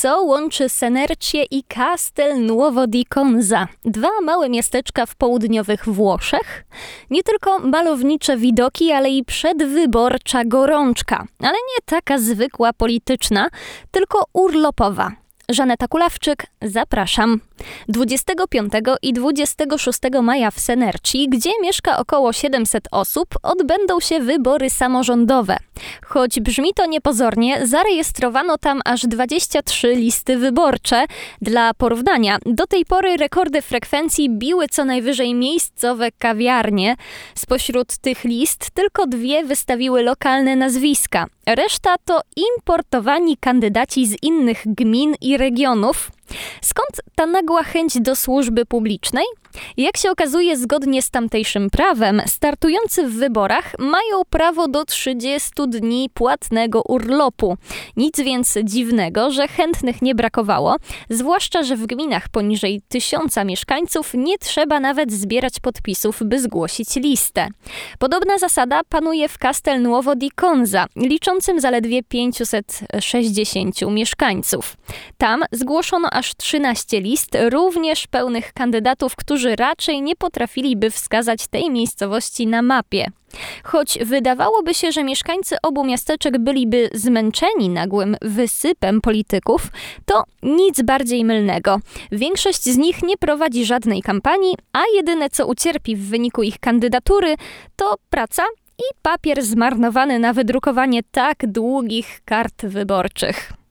co łączy Senercie i Castel Nuovo di Conza, dwa małe miasteczka w południowych Włoszech. Nie tylko malownicze widoki, ale i przedwyborcza gorączka, ale nie taka zwykła polityczna, tylko urlopowa. Żaneta Kulawczyk, zapraszam. 25 i 26 maja w Senerci, gdzie mieszka około 700 osób, odbędą się wybory samorządowe. Choć brzmi to niepozornie, zarejestrowano tam aż 23 listy wyborcze. Dla porównania, do tej pory rekordy frekwencji biły co najwyżej miejscowe kawiarnie. Spośród tych list tylko 2 wystawiły lokalne nazwiska. Reszta to importowani kandydaci z innych gmin i regionów. Skąd ta nagła chęć do służby publicznej? Jak się okazuje, zgodnie z tamtejszym prawem, startujący w wyborach mają prawo do 30 dni płatnego urlopu. Nic więc dziwnego, że chętnych nie brakowało, zwłaszcza, że w gminach poniżej 1000 mieszkańców nie trzeba nawet zbierać podpisów, by zgłosić listę. Podobna zasada panuje w Castel Nuovo di Conza, liczącym zaledwie 560 mieszkańców. Tam zgłoszono aż 13 list, również pełnych kandydatów, którzy raczej nie potrafiliby wskazać tej miejscowości na mapie. Choć wydawałoby się, że mieszkańcy obu miasteczek byliby zmęczeni nagłym wysypem polityków, to nic bardziej mylnego. Większość z nich nie prowadzi żadnej kampanii, a jedyne co ucierpi w wyniku ich kandydatury to praca i papier zmarnowany na wydrukowanie tak długich kart wyborczych.